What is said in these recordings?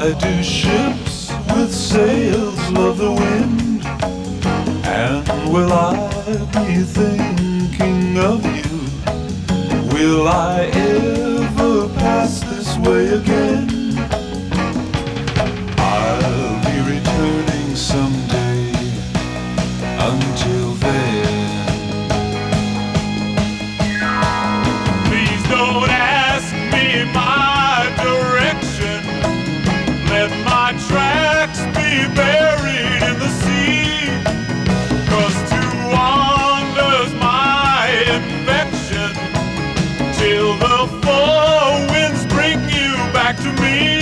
Why do ships with sails love the wind? And will I be thinking of you? Will I ever pass this way again? I'll be returning someday. Until then, please don't ask me my direction. Let my tracks be buried in the sea. 'Cause to wander's my infection. Till the four winds bring you back to me.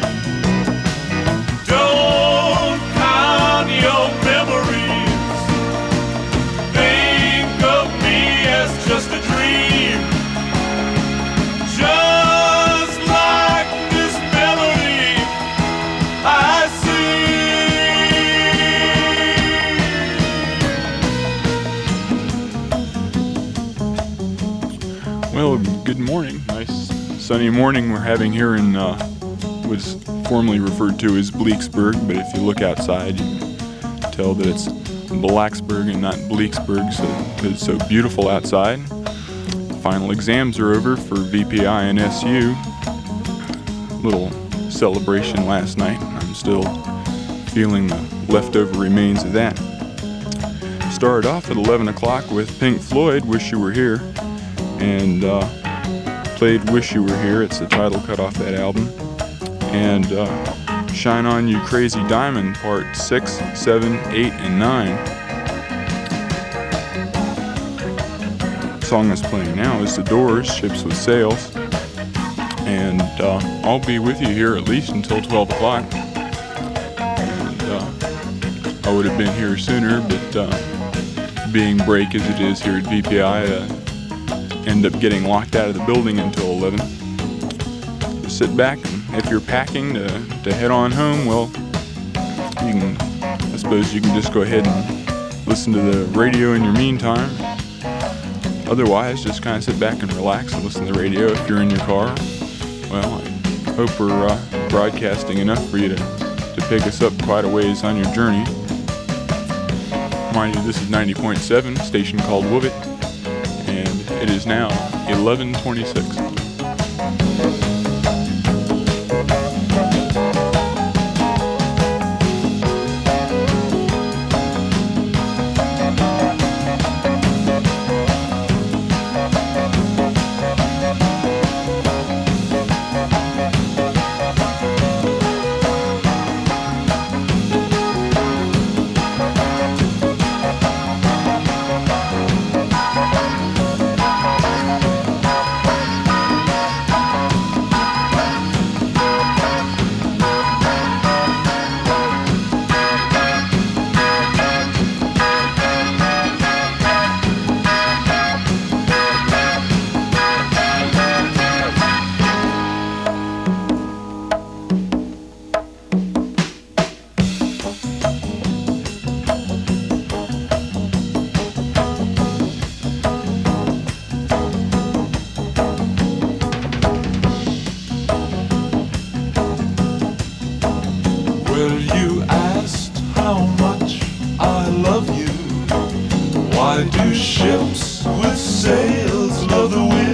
Don't count your memories. Think of me as just a dream. Just like this melody I sing. Well, good morning. Nice sunny morning we're having here in what's formerly referred to as Bleaksburg, but if you look outside you can tell that it's Blacksburg and not Bleaksburg, so because it's so beautiful outside. Final exams are over for VPI and SU. Little celebration last night. I'm still feeling the leftover remains of that. Started off at 11 o'clock with Pink Floyd, Wish You Were Here, and played Wish You Were Here. It's the title cut off that album. And Shine On You Crazy Diamond, part 6, 7, 8, and 9. The song that's playing now is The Doors, Ships with Sails. And I'll be with you here at least until 12 o'clock. And I would have been here sooner, but being break as it is here at VPI, end up getting locked out of the building until 11. Just sit back, and if you're packing to head on home, well, I suppose you can just go ahead and listen to the radio in your meantime. Otherwise, just kind of sit back and relax and listen to the radio if you're in your car. Well, I hope we're broadcasting enough for you to pick us up quite a ways on your journey. Mind you, this is 90.7, station called Woobit, and it is now 11:26. well, you asked how much I love you. Why do ships with sails love the wind?